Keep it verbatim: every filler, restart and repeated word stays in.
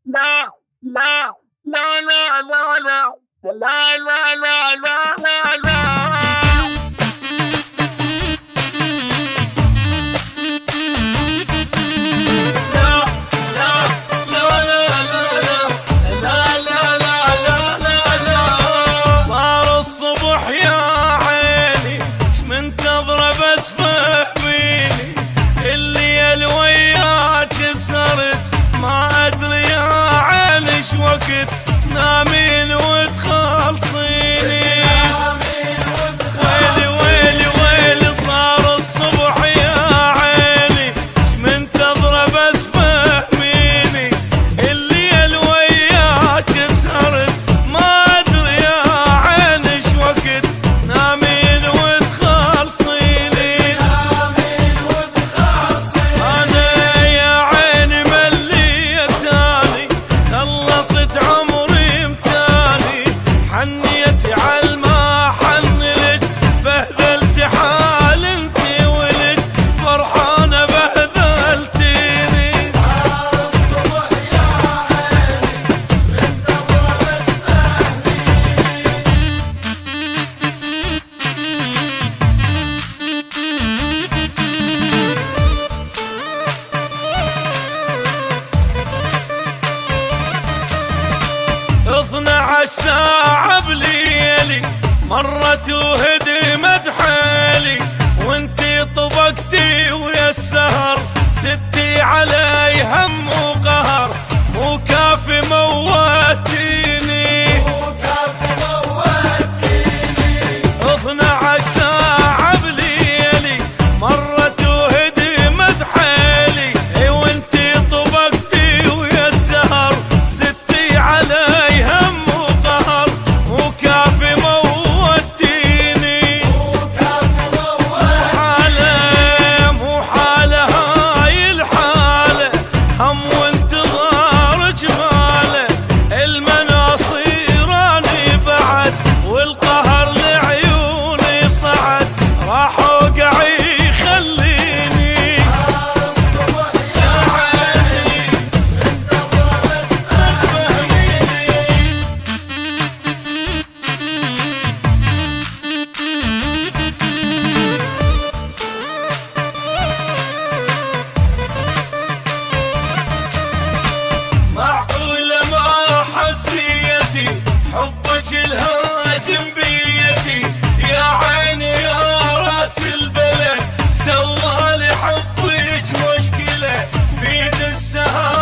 صار الصبح يا عيني ش منتظرة بس فهميني، الليل وياك سهرت ما ادري يا عيني ش وقت نامين وتخلصيني. ويلي ويلي ويلي صار الصبح يا عيني ش منتظرة بس فهميني، الليل وياك سهرت ما ادري يا عيني ش وقت نامين وتخلصيني. انا يا عيني مليت اني خلصت عمري متاني، حنيتي عالما حنلج بهذلت حال انتي ولج فرحانة بهذلتيني. اثنى عشر ساعة بليلي مرت وهدمت حالي، وانتي طبقتي ويا السهر ستي علي هم وقهر، مو كافي موتيني. اثنى عشر ساعة بليلي مرت وهدمت حالي، اي وانتي طبقتي ويا السهر ستي علي هم وقهر، مو كافي موتيني. مو حالة مو حالة هاي الحالة هم وانتظار جماله، المناصير اني بعد والقهر لعيوني صعد، راح اوقع يخليني. يا عيني انتظر بس تفهميني. معقولة ما حسيتي حبك الهاجم بيتي، يا عيني يا راس البلد سوالي حبك مشكلة بيد السهر